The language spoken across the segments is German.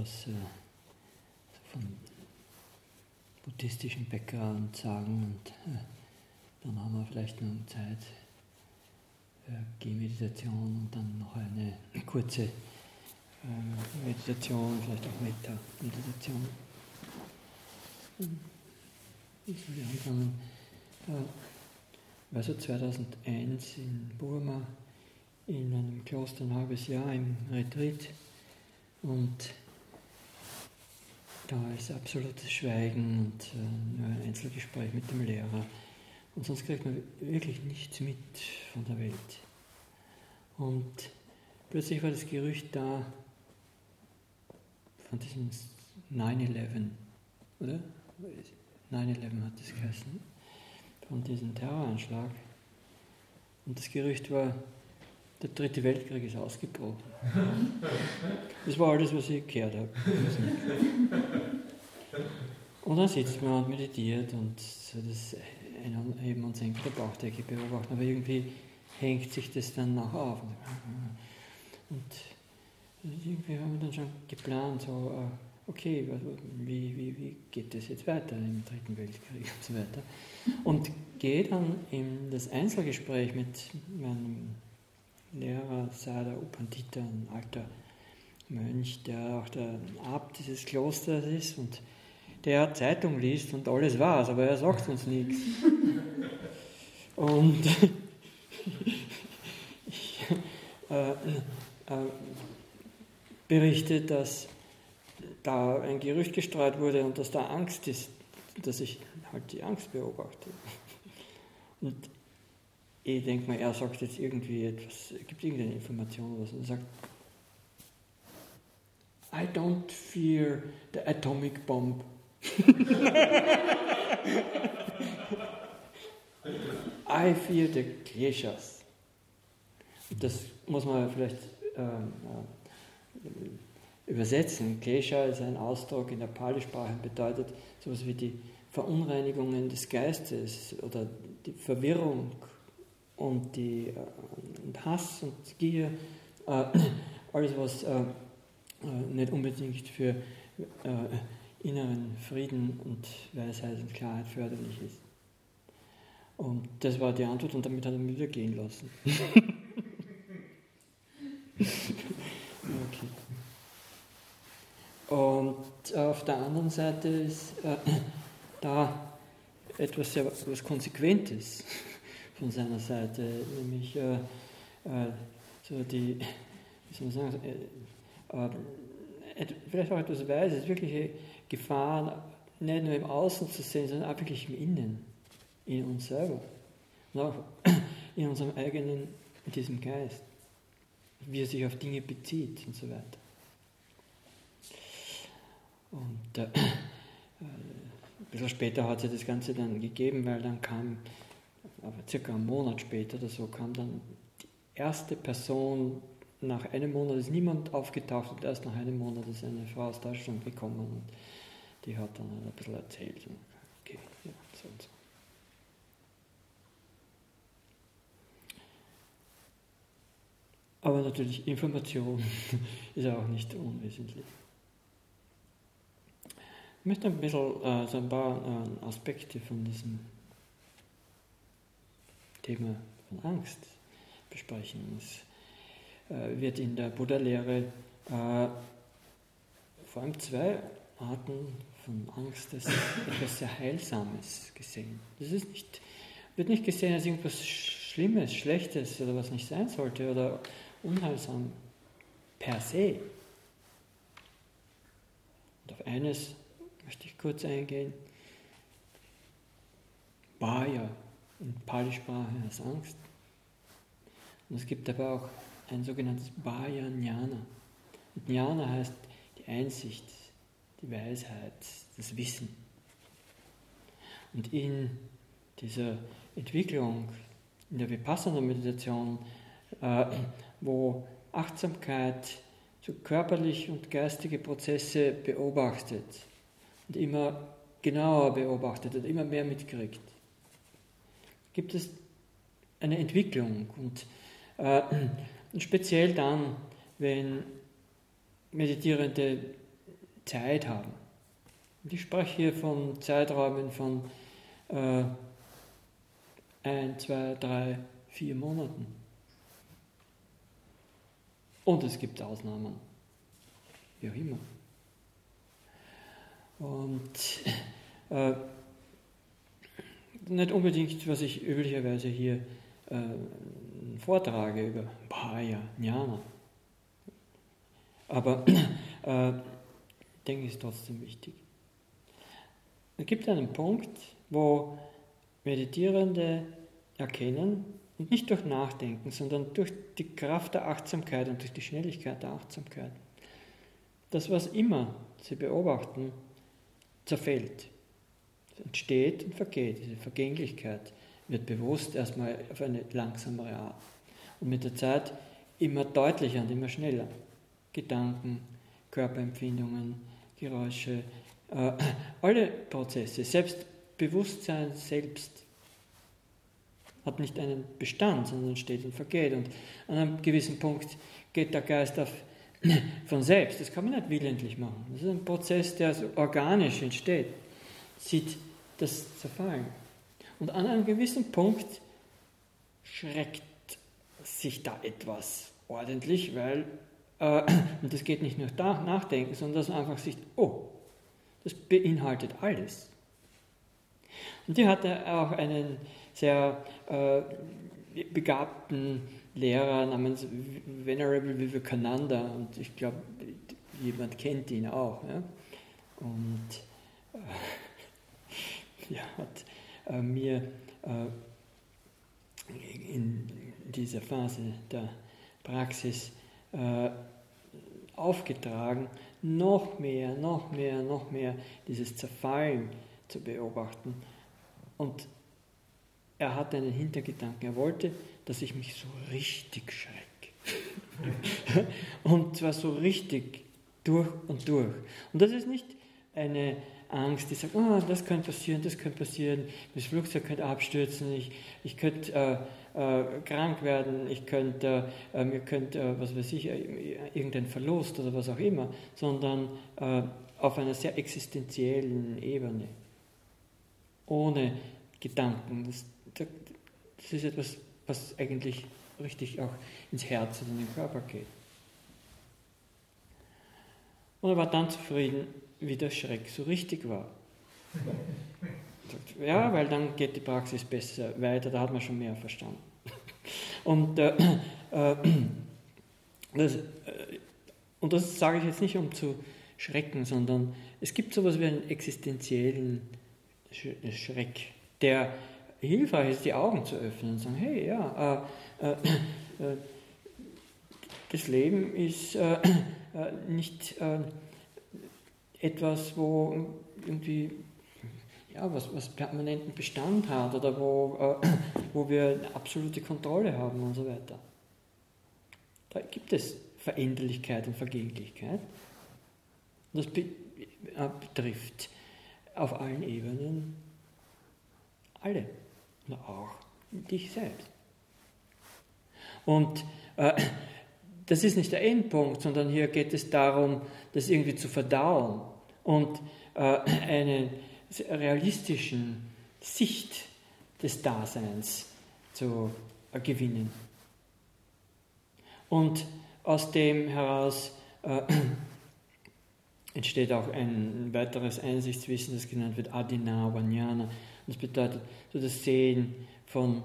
was von buddhistischen Background sagen und dann haben wir vielleicht noch Zeit für Gehmeditation und dann noch eine kurze Meditation, vielleicht auch Metta-Meditation. Ich soll anfangen. Ich war so 2001 in Burma in einem Kloster ein halbes Jahr im Retreat und da ist absolutes Schweigen und nur ein Einzelgespräch mit dem Lehrer. Und sonst kriegt man wirklich nichts mit von der Welt. Und plötzlich war das Gerücht da von diesem 9/11, oder? 9/11 hat das geheißen, von diesem Terroranschlag. Und das Gerücht war, der Dritte Weltkrieg ist ausgebrochen. Das war alles, was ich gehört habe. Und dann sitzt man und meditiert und so das Einheben und Senken der Bauchdecke beobachten, aber irgendwie hängt sich das dann noch auf. Und irgendwie haben wir dann schon geplant, so, okay, wie geht das jetzt weiter im Dritten Weltkrieg und so weiter. Und gehe dann in das Einzelgespräch mit meinem Lehrer Sada U Pandita, ein alter Mönch, der auch der Abt dieses Klosters ist und der Zeitung liest und alles weiß, aber er sagt uns nichts. Und ich berichte, dass da ein Gerücht gestreut wurde und dass da Angst ist, dass ich halt die Angst beobachte. Und ich denke mal, er sagt jetzt irgendwie etwas, gibt irgendeine Information oder so und sagt, I don't fear the atomic bomb. I fear the kleshas. Das muss man vielleicht übersetzen. Klesha ist ein Ausdruck in der Pali-Sprache und bedeutet sowas wie die Verunreinigungen des Geistes oder die Verwirrung und und Hass und Gier, alles was nicht unbedingt für inneren Frieden und Weisheit und Klarheit förderlich ist. Und das war die Antwort und damit hat er mich wieder gehen lassen. Okay. Und auf der anderen Seite ist da etwas sehr was Konsequentes von seiner Seite, nämlich so die, wie soll man sagen, vielleicht auch etwas Weises, wirkliche Gefahren nicht nur im Außen zu sehen, sondern auch wirklich im Innen, in uns selber und auch in unserem eigenen, in diesem Geist, wie er sich auf Dinge bezieht und so weiter. Und ein bisschen später hat sich das Ganze dann gegeben, weil dann kam, aber circa einen Monat später oder so, kam dann die erste Person. Nach einem Monat ist niemand aufgetaucht und erst nach einem Monat ist eine Frau aus Deutschland gekommen und die hat dann ein bisschen erzählt. Okay, ja, so und so. Aber natürlich, Information ist auch nicht unwesentlich. Ich möchte ein bisschen so ein paar Aspekte von diesem Thema von Angst besprechen. Es wird in der Buddha-Lehre vor allem zwei Arten von Angst als etwas sehr Heilsames gesehen. Das wird nicht gesehen als irgendwas Schlimmes, Schlechtes oder was nicht sein sollte oder unheilsam per se. Und auf eines möchte ich kurz eingehen. Bhaya in Pali-Sprache heißt Angst. Und es gibt aber auch ein sogenanntes Bhaya Jnana. Und Jnana heißt die Einsicht, die Weisheit, das Wissen. Und in dieser Entwicklung, in der Vipassana-Meditation, wo Achtsamkeit so körperliche und geistige Prozesse beobachtet und immer genauer beobachtet und immer mehr mitkriegt, gibt es eine Entwicklung und speziell dann, wenn Meditierende Zeit haben. Und ich spreche hier von Zeiträumen von 1, 2, 3, 4 Monaten. Und es gibt Ausnahmen, wie auch immer. Und nicht unbedingt, was ich üblicherweise hier vortrage über Bhaya, Jnana. Aber ich denke, es ist trotzdem wichtig. Es gibt einen Punkt, wo Meditierende erkennen, und nicht durch Nachdenken, sondern durch die Kraft der Achtsamkeit und durch die Schnelligkeit der Achtsamkeit, das, was immer sie beobachten, zerfällt. Es entsteht und vergeht. Diese Vergänglichkeit wird bewusst erstmal auf eine langsamere Art. Und mit der Zeit immer deutlicher und immer schneller. Gedanken, Körperempfindungen, Geräusche, alle Prozesse, selbst Bewusstsein selbst hat nicht einen Bestand, sondern steht und vergeht. Und an einem gewissen Punkt geht der Geist von selbst. Das kann man nicht willentlich machen. Das ist ein Prozess, der so organisch entsteht. Sieht das Zerfallen. Und an einem gewissen Punkt schreckt sich da etwas ordentlich, weil, und das geht nicht nur nachdenken, sondern dass man einfach sieht, oh, das beinhaltet alles. Und die hatte auch einen sehr begabten Lehrer namens Venerable Vivekananda, und ich glaube, jemand kennt ihn auch. Ja? Und hat mir in dieser Phase der Praxis aufgetragen, noch mehr dieses Zerfallen zu beobachten. Und er hatte einen Hintergedanken. Er wollte, dass ich mich so richtig schrecke. Und zwar so richtig durch und durch. Und das ist nicht eine Angst, die sagt, oh, das könnte passieren, das Flugzeug könnte abstürzen, ich könnte krank werden, mir könnte, was weiß ich, irgendein Verlust oder was auch immer, sondern auf einer sehr existenziellen Ebene, ohne Gedanken. Das ist etwas, was eigentlich richtig auch ins Herz und in den Körper geht. Und er war dann zufrieden, wie der Schreck so richtig war. Ja, weil dann geht die Praxis besser weiter, da hat man schon mehr verstanden. Und das sage ich jetzt nicht, um zu schrecken, sondern es gibt sowas wie einen existenziellen Schreck, der hilfreich ist, die Augen zu öffnen und zu sagen, hey, ja, das Leben ist nicht etwas, wo irgendwie was permanenten Bestand hat oder wo wir eine absolute Kontrolle haben und so weiter. Da gibt es Veränderlichkeit und Vergänglichkeit. Und das betrifft auf allen Ebenen alle, und auch dich selbst. Und das ist nicht der Endpunkt, sondern hier geht es darum, das irgendwie zu verdauen und eine realistischen Sicht des Daseins zu gewinnen. Und aus dem heraus entsteht auch ein weiteres Einsichtswissen, das genannt wird Adinavanyana. Das bedeutet so das Sehen von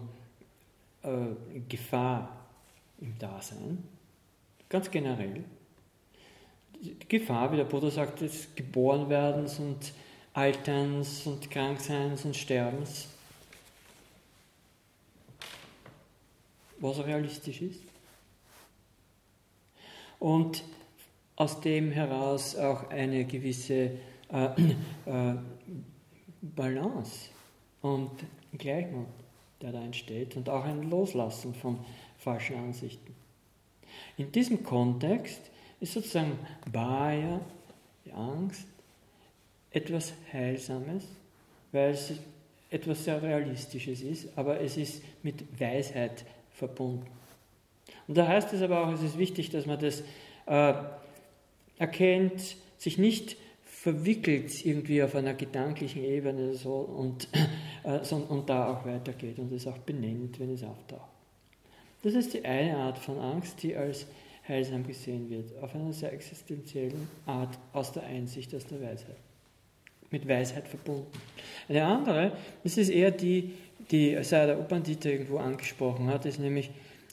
Gefahr im Dasein, ganz generell. Die Gefahr, wie der Buddha sagt, des Geborenwerdens und Alterns und Krankseins und Sterbens, was realistisch ist. Und aus dem heraus auch eine gewisse Balance und Gleichmut, der da entsteht, und auch ein Loslassen von falschen Ansichten. In diesem Kontext ist sozusagen Bhaya, die Angst, etwas Heilsames, weil es etwas sehr Realistisches ist, aber es ist mit Weisheit verbunden. Und da heißt es aber auch, es ist wichtig, dass man das erkennt, sich nicht verwickelt es irgendwie auf einer gedanklichen Ebene so und da auch weitergeht und es auch benennt, wenn es auftaucht. Das ist die eine Art von Angst, die als heilsam gesehen wird, auf einer sehr existenziellen Art, aus der Einsicht, aus der Weisheit, mit Weisheit verbunden. Eine andere, das ist eher die Sayadaw U Pandita irgendwo angesprochen hat, ist nämlich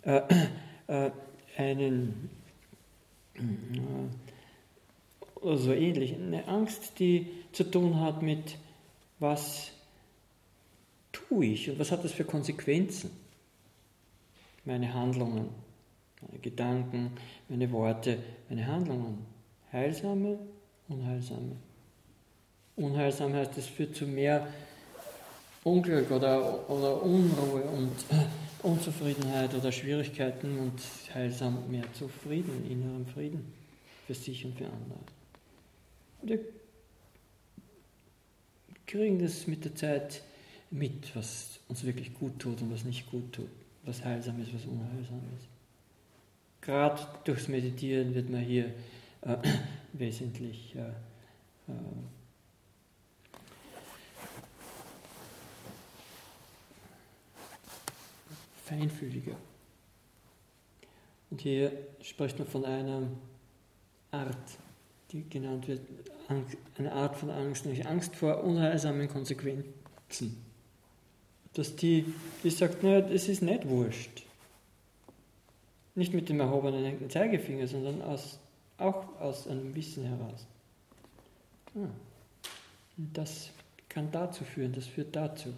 oder so ähnlich, eine Angst, die zu tun hat mit, was tue ich und was hat das für Konsequenzen? Meine Handlungen, meine Gedanken, meine Worte, meine Handlungen. Heilsame, unheilsame. Unheilsam heißt, es führt zu mehr Unglück oder Unruhe und Unzufriedenheit oder Schwierigkeiten und heilsam mehr zu Frieden, innerem Frieden für sich und für andere. Und wir kriegen das mit der Zeit mit, was uns wirklich gut tut und was nicht gut tut, was heilsam ist, was unheilsam ist. Gerade durchs Meditieren wird man hier wesentlich feinfühliger. Und hier spricht man von einer Art, die genannt wird, eine Art von Angst, nämlich Angst vor unheilsamen Konsequenzen. Dass die sagt, naja, das ist nicht wurscht. Nicht mit dem erhobenen Zeigefinger, sondern auch aus einem Wissen heraus. Und das kann dazu führen, das führt dazu.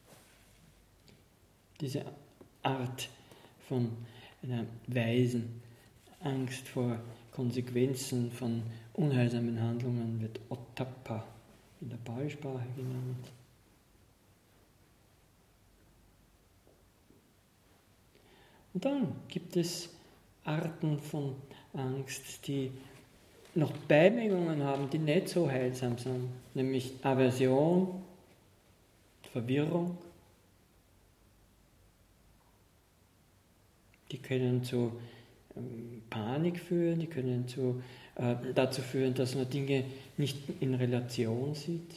Diese Art von einer weisen Angst vor Konsequenzen von unheilsamen Handlungen wird Ottappa in der Pali-Sprache genannt. Und dann gibt es Arten von Angst, die noch Beimengungen haben, die nicht so heilsam sind, nämlich Aversion, Verwirrung. Die können zu Panik führen, die können dazu führen, dass man Dinge nicht in Relation sieht.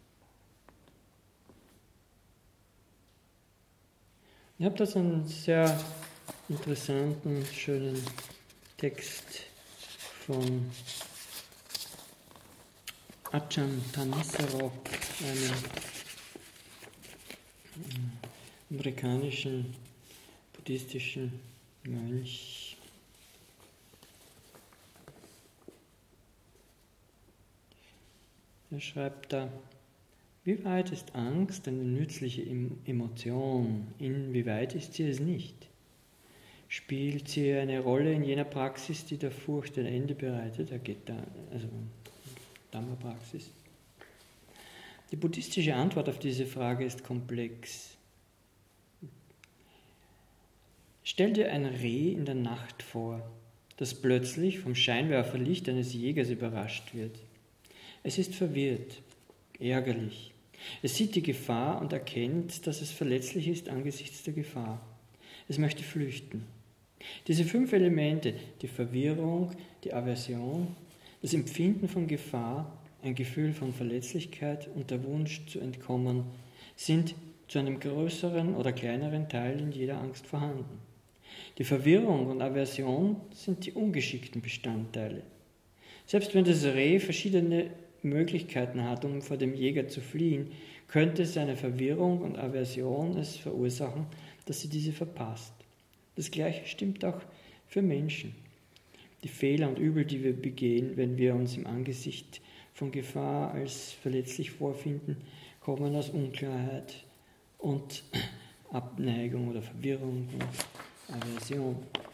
Ich habe da so einen sehr interessanten, schönen Text von Ajahn Thanissaro, einem amerikanischen buddhistischen Mönch. Er schreibt da: Wie weit ist Angst eine nützliche Emotion? Inwieweit ist sie es nicht? Spielt sie eine Rolle in jener Praxis, die der Furcht ein Ende bereitet? Also Dhamma-Praxis. Die buddhistische Antwort auf diese Frage ist komplex. Stell dir ein Reh in der Nacht vor, das plötzlich vom Scheinwerferlicht eines Jägers überrascht wird. Es ist verwirrt, ärgerlich. Es sieht die Gefahr und erkennt, dass es verletzlich ist angesichts der Gefahr. Es möchte flüchten. Diese 5 Elemente, die Verwirrung, die Aversion, das Empfinden von Gefahr, ein Gefühl von Verletzlichkeit und der Wunsch zu entkommen, sind zu einem größeren oder kleineren Teil in jeder Angst vorhanden. Die Verwirrung und Aversion sind die ungeschickten Bestandteile. Selbst wenn das Reh verschiedene Möglichkeiten hat, um vor dem Jäger zu fliehen, könnte seine Verwirrung und Aversion es verursachen, dass sie diese verpasst. Das Gleiche stimmt auch für Menschen. Die Fehler und Übel, die wir begehen, wenn wir uns im Angesicht von Gefahr als verletzlich vorfinden, kommen aus Unklarheit und Abneigung oder Verwirrung und Aversion.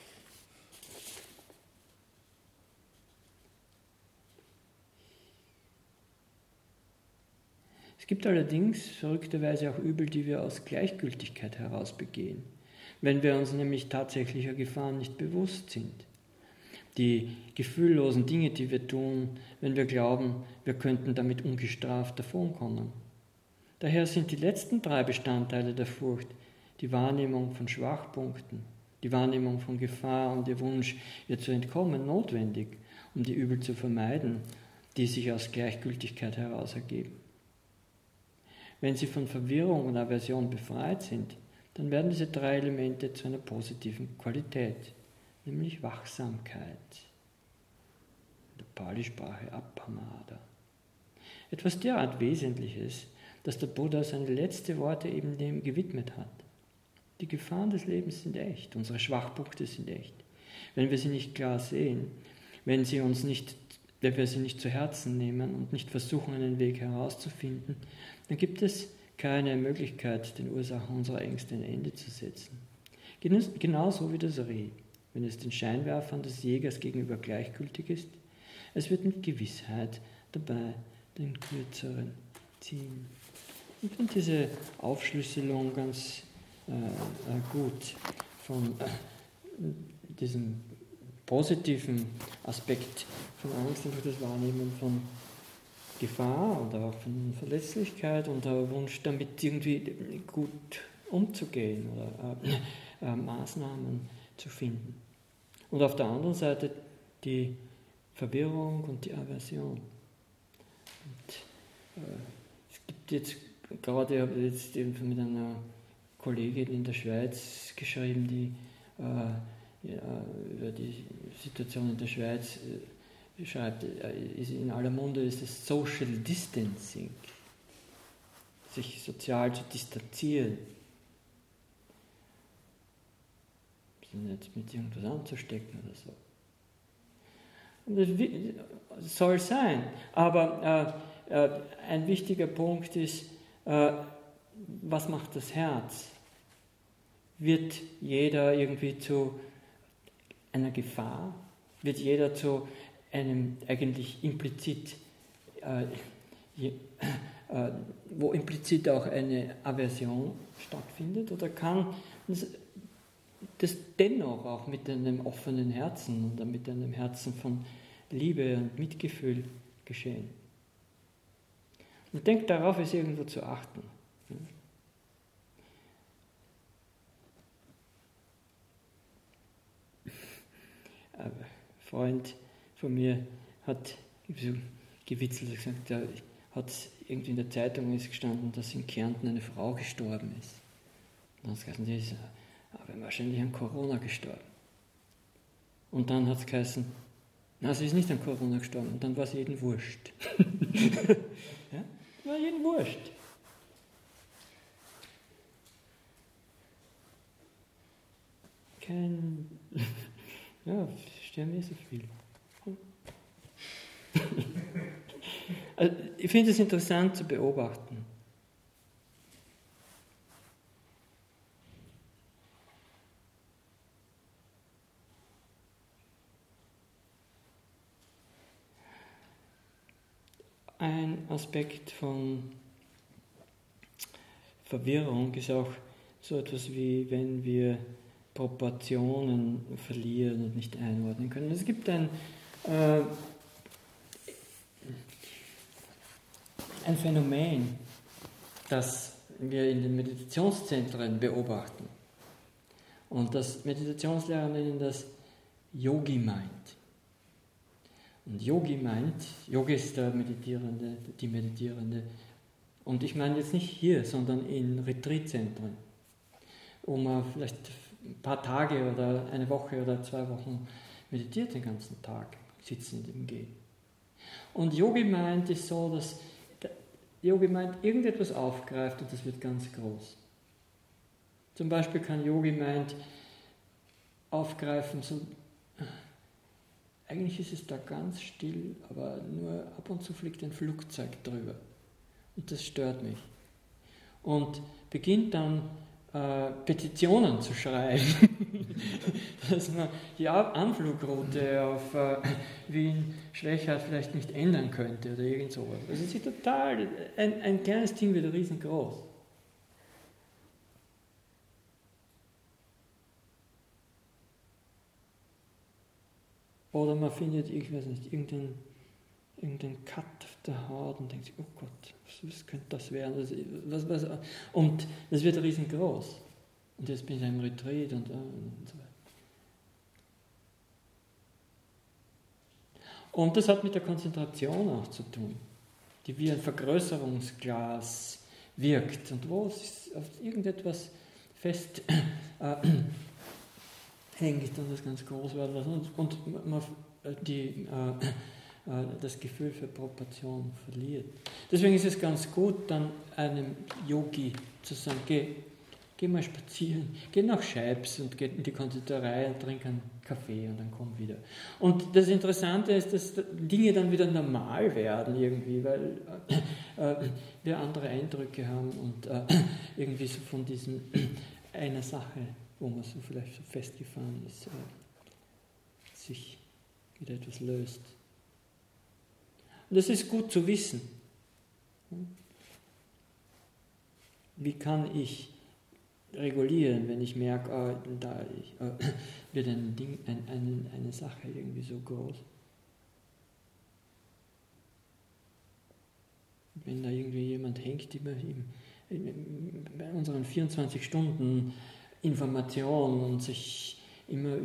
Es gibt allerdings verrückterweise auch Übel, die wir aus Gleichgültigkeit heraus begehen, wenn wir uns nämlich tatsächlicher Gefahren nicht bewusst sind. Die gefühllosen Dinge, die wir tun, wenn wir glauben, wir könnten damit ungestraft davonkommen. Daher sind die letzten 3 Bestandteile der Furcht die Wahrnehmung von Schwachpunkten, die Wahrnehmung von Gefahr und der Wunsch, ihr zu entkommen, notwendig, um die Übel zu vermeiden die sich aus Gleichgültigkeit heraus ergeben. Wenn sie von Verwirrung und Aversion befreit sind, dann werden diese 3 Elemente zu einer positiven Qualität, nämlich Wachsamkeit. In der Pali-Sprache Appamada. Etwas derart Wesentliches, dass der Buddha seine letzten Worte eben dem gewidmet hat. Die Gefahren des Lebens sind echt, unsere Schwachpunkte sind echt. Wenn wir sie nicht klar sehen, wenn wir sie nicht zu Herzen nehmen und nicht versuchen, einen Weg herauszufinden, dann gibt es keine Möglichkeit, den Ursachen unserer Ängste ein Ende zu setzen. Genauso wie das Reh, wenn es den Scheinwerfern des Jägers gegenüber gleichgültig ist, es wird mit Gewissheit dabei den kürzeren ziehen. Ich finde diese Aufschlüsselung ganz gut von diesem positiven Aspekt von Angst, einfach das Wahrnehmen von Gefahr oder auch von Verletzlichkeit und der Wunsch, damit irgendwie gut umzugehen oder Maßnahmen zu finden. Und auf der anderen Seite die Verwirrung und die Aversion. Und, es gibt jetzt gerade, ich habe jetzt eben mit einer Kollegin in der Schweiz geschrieben, die über die Situation in der Schweiz schreibt, in aller Munde ist das Social Distancing, sich sozial zu distanzieren, sich nicht mit irgendwas anzustecken oder so. Und das soll sein, aber ein wichtiger Punkt ist, was macht das Herz? Wird jeder irgendwie zu einer Gefahr? Wird jeder zu einem eigentlich implizit, wo implizit auch eine Aversion stattfindet? Oder kann das dennoch auch mit einem offenen Herzen oder mit einem Herzen von Liebe und Mitgefühl geschehen? Und denkt darauf, ist irgendwo zu achten. Ein Freund von mir hat so gewitzelt gesagt, da hat irgendwie in der Zeitung ist gestanden, dass in Kärnten eine Frau gestorben ist. Und dann hat es geheißen, die ist aber wahrscheinlich an Corona gestorben. Und dann hat es geheißen, na, sie ist nicht an Corona gestorben. Und dann war es jedem wurscht. Ja? War jedem wurscht. Ja, sterben so viel. Also, ich finde es interessant zu beobachten. Ein Aspekt von Verwirrung ist auch so etwas wie, wenn wir Proportionen verlieren und nicht einordnen können. Es gibt ein Phänomen, das wir in den Meditationszentren beobachten. Und das Meditationslehrer nennen das Yogi-Mind. Und Yogi ist der Meditierende, die Meditierende. Und ich meine jetzt nicht hier, sondern in Retreatzentren, wo man vielleicht ein paar Tage oder eine Woche oder 2 Wochen meditiert den ganzen Tag, sitzend im Gehen. Und Yogi-Mind ist so, dass der Yogi-Mind irgendetwas aufgreift und das wird ganz groß. Zum Beispiel kann Yogi-Mind aufgreifen, so, eigentlich ist es da ganz still, aber nur ab und zu fliegt ein Flugzeug drüber. Und das stört mich. Und beginnt dann Petitionen zu schreiben, dass man die Anflugroute auf Wien-Schwächert vielleicht nicht ändern könnte oder irgend sowas. Also es ist total, ein kleines Ding wird riesengroß. Oder man findet, ich weiß nicht, irgendeinen Cut auf der Haut und denkt sich, oh Gott, was könnte das werden? Und das wird riesengroß. Und jetzt bin ich im Retreat und so weiter. Und das hat mit der Konzentration auch zu tun, die wie ein Vergrößerungsglas wirkt und wo es auf irgendetwas fest hängt und das ganz groß werden lässt und man das Gefühl für Proportion verliert. Deswegen ist es ganz gut, dann einem Yogi zu sagen, geh mal spazieren, geh nach Scheibs und geh in die Konditorei und trink einen Kaffee und dann komm wieder. Und das Interessante ist, dass Dinge dann wieder normal werden irgendwie, weil wir andere Eindrücke haben und irgendwie so von diesem einer Sache, wo man so vielleicht so festgefahren ist, sich wieder etwas löst. Und das ist gut zu wissen. Wie kann ich regulieren, wenn ich merke, da wird eine Sache irgendwie so groß? Wenn da irgendwie jemand hängt, immer bei unseren 24 Stunden Information und sich immer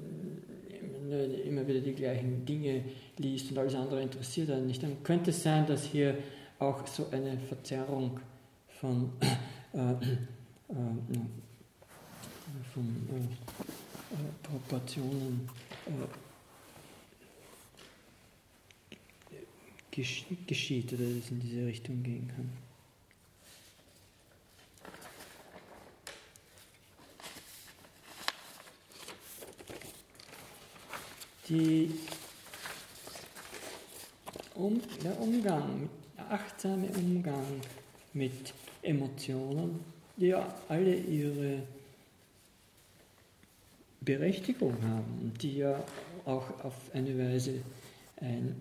wieder die gleichen Dinge liest und alles andere interessiert einen nicht, dann könnte es sein, dass hier auch so eine Verzerrung von Proportionen geschieht oder es in diese Richtung gehen kann. Der achtsame Umgang mit Emotionen, die ja alle ihre Berechtigung haben und die ja auch auf eine Weise ein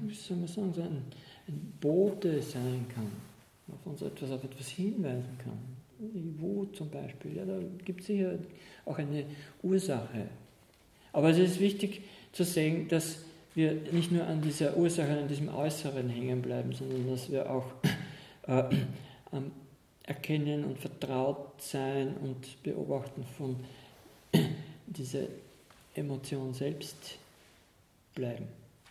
Bote sein kann, auf uns auf etwas hinweisen kann. Die Wut zum Beispiel, ja, da gibt es sicher auch eine Ursache. Aber es ist wichtig zu sehen, dass wir nicht nur an dieser Ursache, an diesem Äußeren hängen bleiben, sondern dass wir auch am Erkennen und vertraut sein und beobachten von dieser Emotion selbst bleiben.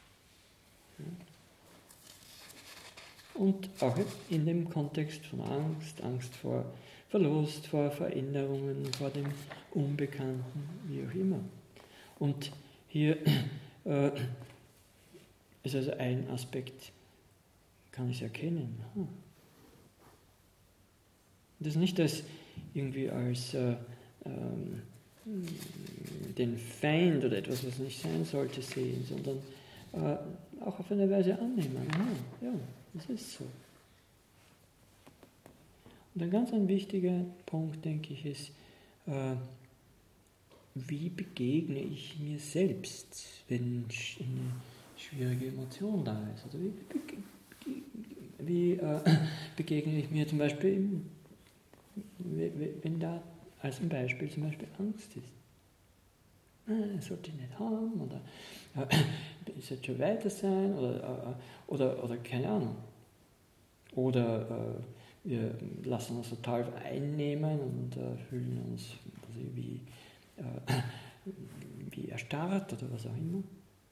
Und auch in dem Kontext von Angst vor Verlust, vor Veränderungen, vor dem Unbekannten, wie auch immer. Und hier ist also ein Aspekt, kann ich erkennen. Das nicht irgendwie als den Feind oder etwas, was nicht sein sollte, sehen, sondern auch auf eine Weise annehmen. Ja, das ist so. Und ein wichtiger Punkt, denke ich, ist, wie begegne ich mir selbst, wenn eine schwierige Emotion da ist? Oder wie begegne ich mir zum Beispiel, wenn da als ein Beispiel zum Beispiel Angst ist? Das sollte ich nicht haben, oder ich sollte schon weiter sein, oder keine Ahnung. Oder wir lassen uns total einnehmen und fühlen uns wie erstarrt oder was auch immer.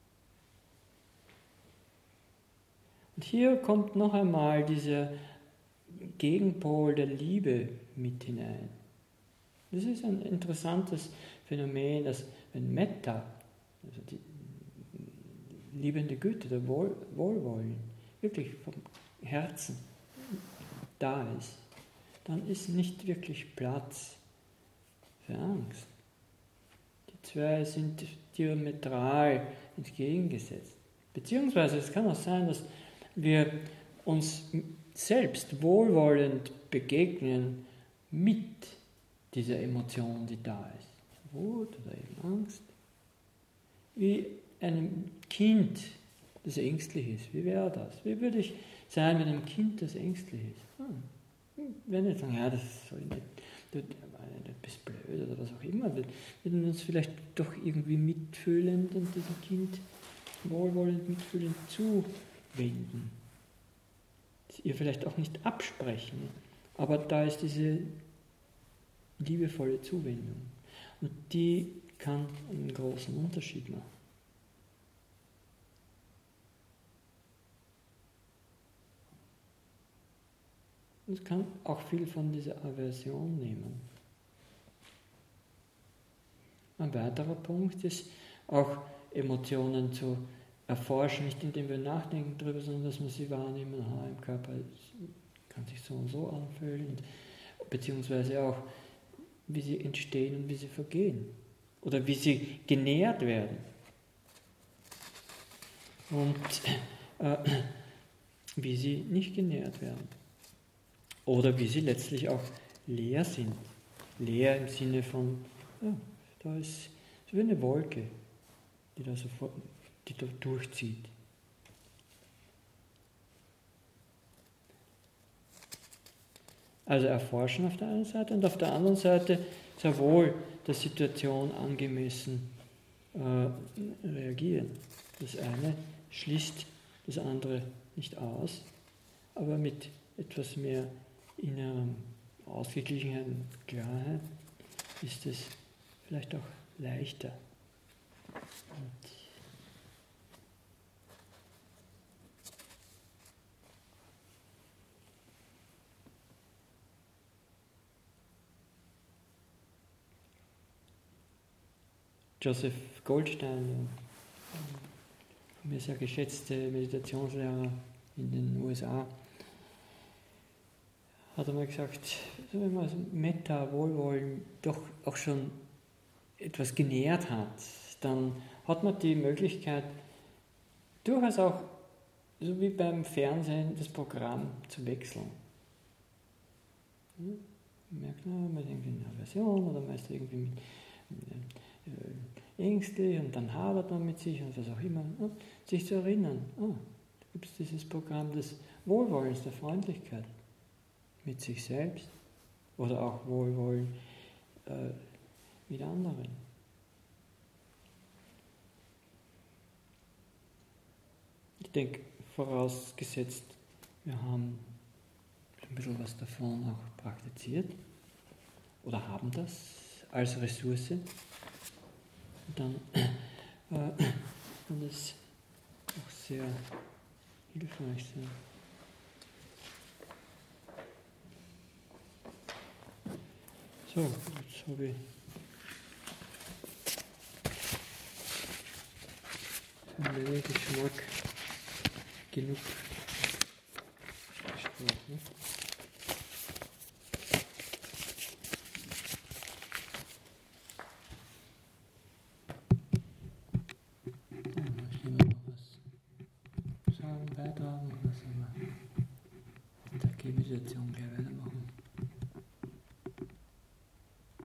Und hier kommt noch einmal dieser Gegenpol der Liebe mit hinein. Das ist ein interessantes Phänomen, dass wenn Metta, also die liebende Güte, der Wohlwollen, wirklich vom Herzen da ist, dann ist nicht wirklich Platz für Angst. Die zwei sind diametral entgegengesetzt. Beziehungsweise es kann auch sein, dass wir uns selbst wohlwollend begegnen mit dieser Emotion, die da ist. Wut oder eben Angst. Wie einem Kind, das ängstlich ist. Wie wäre das? Wie würde ich sein mit einem Kind, das ängstlich ist? Wenn wir sagen, ja, das soll nicht, du bist blöd oder was auch immer, wir würden uns vielleicht doch irgendwie mitfühlend und diesem Kind wohlwollend mitfühlend zuwenden. Das ihr vielleicht auch nicht absprechen, aber da ist diese liebevolle Zuwendung. Und die kann einen großen Unterschied machen. es kann auch viel von dieser Aversion nehmen. Ein weiterer Punkt ist auch Emotionen zu erforschen, nicht indem wir nachdenken darüber, sondern dass wir sie wahrnehmen, im Körper kann sich so und so anfühlen, beziehungsweise auch, wie sie entstehen und wie sie vergehen oder wie sie genährt werden. Und wie sie nicht genährt werden. Oder wie sie letztlich auch leer sind. Leer im Sinne von, da ist so wie eine Wolke, die da durchzieht. Also erforschen auf der einen Seite und auf der anderen Seite sehr wohl der Situation angemessen reagieren. Das eine schließt das andere nicht aus, aber mit etwas mehr innerem Ausgeglichenheit und Klarheit ist es vielleicht auch leichter. Und Joseph Goldstein, von mir sehr geschätzte Meditationslehrer in den USA, hat einmal gesagt, wenn man Metta, Wohlwollen doch auch schon etwas genährt hat, dann hat man die Möglichkeit, durchaus auch, so wie beim Fernsehen, das Programm zu wechseln. Man merkt, man ist irgendwie in einer Aversion oder man ist irgendwie ängstlich und dann hadert man mit sich und was auch immer. Sich zu erinnern, da gibt es dieses Programm des Wohlwollens, der Freundlichkeit mit sich selbst oder auch Wohlwollen mit anderen. Ich denke, vorausgesetzt, wir haben ein bisschen was davon auch praktiziert oder haben das als Ressource, dann kann es auch sehr hilfreich sein. So, jetzt habe ich für meinen Geschmack genug gesprochen. Beitragen, was haben wir? Mit der Meditation gleich weitermachen.